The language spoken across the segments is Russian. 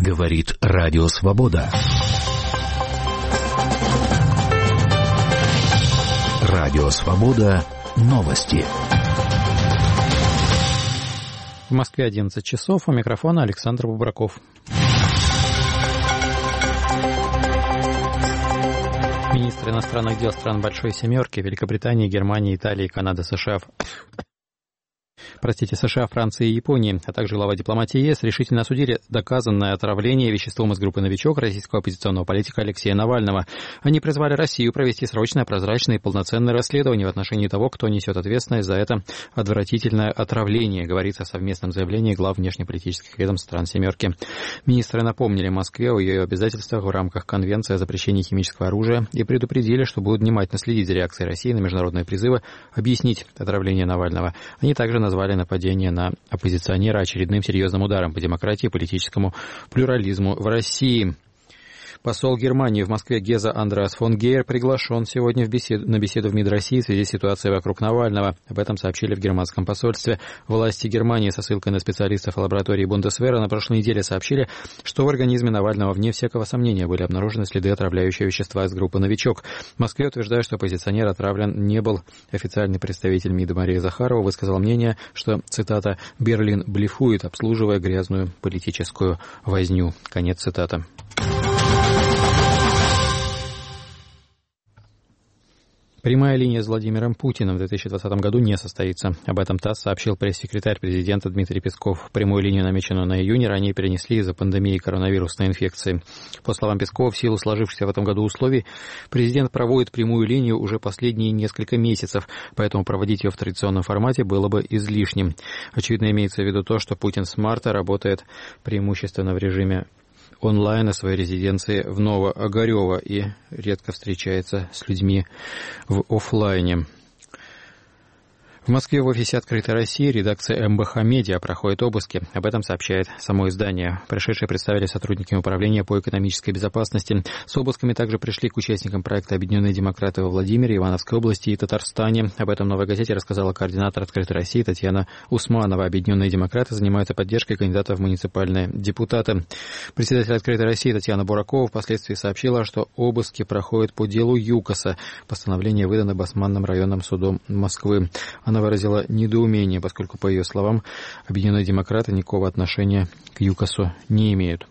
Говорит Радио Свобода. Радио Свобода. Новости. В Москве 11 часов. У микрофона Александр Бубраков. Министры иностранных дел стран Большой Семерки, Великобритании, Германии, Италии, Канады, США, Франции и Японии, а также глава дипломатии ЕС решительно осудили доказанное отравление веществом из группы «Новичок» российского оппозиционного политика Алексея Навального. Они призвали Россию провести срочное, прозрачное и полноценное расследование в отношении того, кто несет ответственность за это отвратительное отравление, говорится в совместном заявлении глав внешнеполитических ведомств стран «Семерки». Министры напомнили Москве о ее обязательствах в рамках Конвенции о запрещении химического оружия и предупредили, что будут внимательно следить за реакцией России на международные призывы объяснить отравление Навального. Они также назвали нападение на оппозиционера очередным серьезным ударом по демократии и политическому плюрализму в России. Посол Германии в Москве Геза Андреас фон Гейер приглашен сегодня на беседу в МИД России в связи с ситуацией вокруг Навального. Об этом сообщили в германском посольстве. Власти Германии со ссылкой на специалистов лаборатории Бундесвера на прошлой неделе сообщили, что в организме Навального, вне всякого сомнения, были обнаружены следы отравляющего вещества из группы «Новичок». В Москве утверждают, что оппозиционер отравлен не был. Официальный представитель МИДа Мария Захарова высказала мнение, что, цитата, «Берлин блефует, обслуживая грязную политическую возню». Конец цитаты. Прямая линия с Владимиром Путиным в 2020 году не состоится. Об этом ТАСС сообщил пресс-секретарь президента Дмитрий Песков. Прямую линию, намеченную на июнь, ранее перенесли из-за пандемии коронавирусной инфекции. По словам Пескова, в силу сложившихся в этом году условий, президент проводит прямую линию уже последние несколько месяцев, поэтому проводить ее в традиционном формате было бы излишним. Очевидно, имеется в виду то, что Путин с марта работает преимущественно в режиме онлайн о своей резиденции в Новоогарёво и редко встречается с людьми в офлайне. В Москве в офисе «Открытой России» редакции МБХ «Медиа» проходят обыски. Об этом сообщает само издание. Пришедшие представили сотрудники управления по экономической безопасности. С обысками также пришли к участникам проекта «Объединенные демократы» во Владимире, Ивановской области и Татарстане. Об этом «Новой газете» рассказала координатор «Открытой России» Татьяна Усманова. Объединенные демократы занимаются поддержкой кандидатов в муниципальные депутаты. Председатель «Открытой России» Татьяна Буракова впоследствии сообщила, что обыски проходят по делу ЮКОСа. Постановление выдано Басманным районным судом Москвы. Она выразила недоумение, поскольку, по ее словам, объединенные демократы никакого отношения к ЮКОСу не имеют.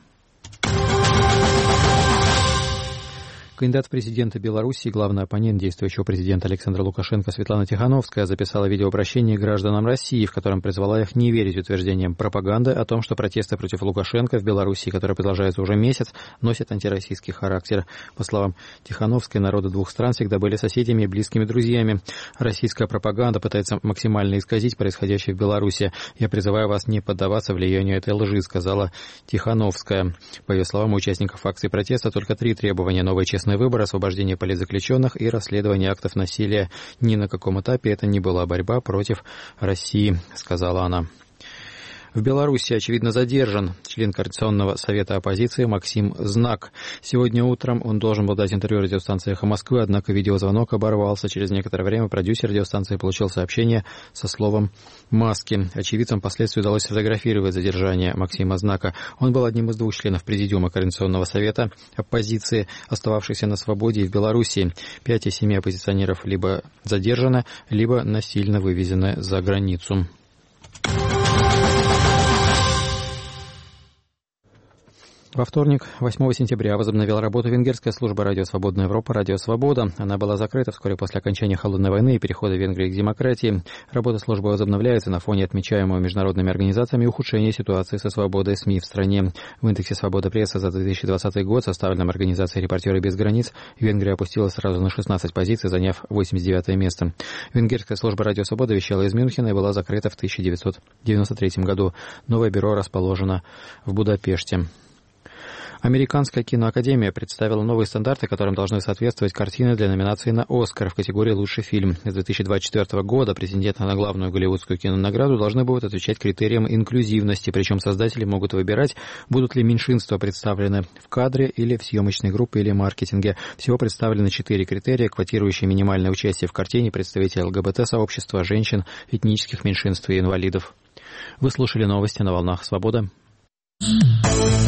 Кандидат в президенты Беларуси, главный оппонент действующего президента Александра Лукашенко Светлана Тихановская записала видеообращение гражданам России, в котором призвала их не верить утверждениям пропаганды о том, что протесты против Лукашенко в Беларуси, которые продолжаются уже месяц, носят антироссийский характер. По словам Тихановской, народы двух стран всегда были соседями и близкими друзьями. Российская пропаганда пытается максимально исказить происходящее в Беларуси. «Я призываю вас не поддаваться влиянию этой лжи», сказала Тихановская. По ее словам, у участников акции протеста только 3 требования: новый честный выбор, освобождение политзаключенных и расследование актов насилия. Ни на каком этапе это не была борьба против России, сказала она. В Беларуси, очевидно, задержан член Координационного совета оппозиции Максим Знак. Сегодня утром он должен был дать интервью радиостанции «Эхо Москвы», однако видеозвонок оборвался. Через некоторое время продюсер радиостанции получил сообщение со словом «маски». Очевидцам впоследствии удалось сфотографировать задержание Максима Знака. Он был одним из 2 членов Президиума Координационного совета оппозиции, остававшихся на свободе и в Беларуси. 5 из 7 оппозиционеров либо задержаны, либо насильно вывезены за границу. Во вторник, 8 сентября, возобновила работу венгерская служба «Радио Свободная Европа» «Радио Свобода». Она была закрыта вскоре после окончания Холодной войны и перехода Венгрии к демократии. Работа службы возобновляется на фоне отмечаемого международными организациями ухудшения ситуации со свободой СМИ в стране. В индексе свободы прессы за 2020 год, составленном организацией «Репортеры без границ», Венгрия опустилась сразу на 16 позиций, заняв 89 место. Венгерская служба «Радио Свобода» вещала из Мюнхена и была закрыта в 1993 году. Новое бюро расположено в Будапеште. Американская киноакадемия представила новые стандарты, которым должны соответствовать картины для номинации на «Оскар» в категории «Лучший фильм». С 2024 года претенденты на главную голливудскую кинонаграду должны будут отвечать критериям инклюзивности, причем создатели могут выбирать, будут ли меньшинства представлены в кадре или в съемочной группе или маркетинге. Всего представлены 4 критерия, квотирующие минимальное участие в картине представителей ЛГБТ-сообщества, женщин, этнических меньшинств и инвалидов. Вы слушали новости на волнах «Свобода».